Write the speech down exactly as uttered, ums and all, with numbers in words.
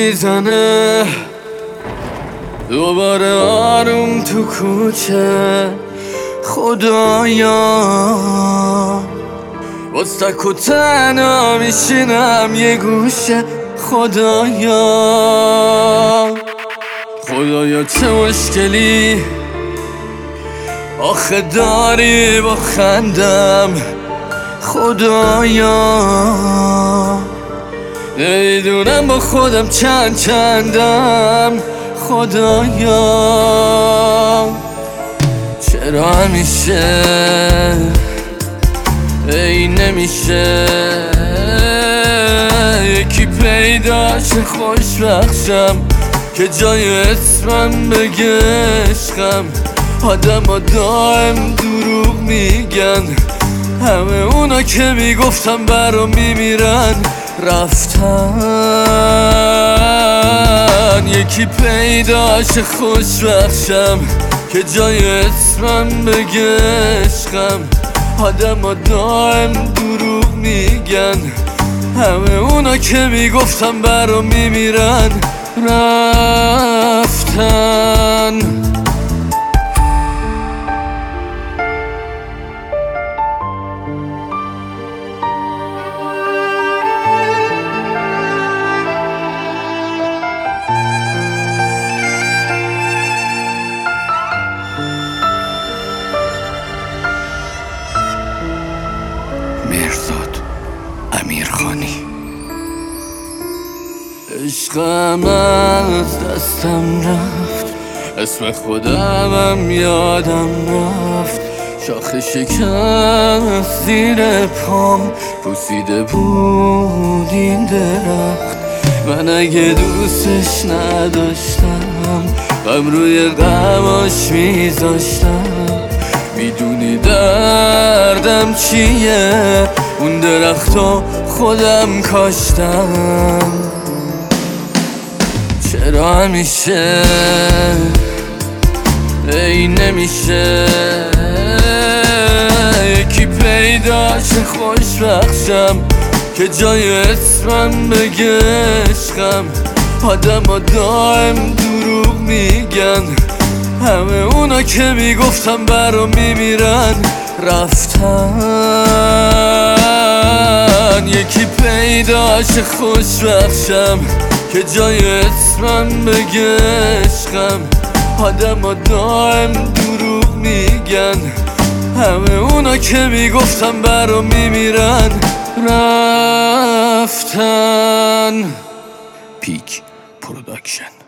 میزنه دوباره آروم تو کوچه. خدایا باز تک و تنها میشینم یه گوشه. خدایا خدایا چه مشکلی آخه داری با خندم. خدایا نمیدونم با خودم چند چندم. خدایا چرا همیشه ای نمیشه یکی پیداشه خوشبخشم که جای اسمم بگه عشقم. آدم ها دائم دروغ میگن، همه اونا که میگفتم برا میمیرن رفتن. یکی پیداشه خوشبخشم که جای اسمم بگه عشقم. آدم ها دائم دروغ میگن، همه اونا که میگفتم برا میمیرن رفتن. مهرزاد امیرخانی. عشقم از دستم رفت، اسم خودمم یادم رفت. شاخه شکن زیر پام پوسیده بود این درخت. من اگه دوستش نداشتم غم روی غماش میذاشتم. میدونی دردم چیه؟ اون درختو خودم کاشتم. چرا همیشه ای نمیشه یکی پیداشه خوشبخشم که جای اسمم بگه عشقم. آدم ها دائم دروغ میگن، همه اونا که میگفتم برا میمیرن رفتن. یکی پیداشه خوشبخشم که جای اسمم بگه عشقم. آدم ها دائم دروغ میگن، همه اونا که میگفتم برا میمیرن رفتن. پیک پروداکشن.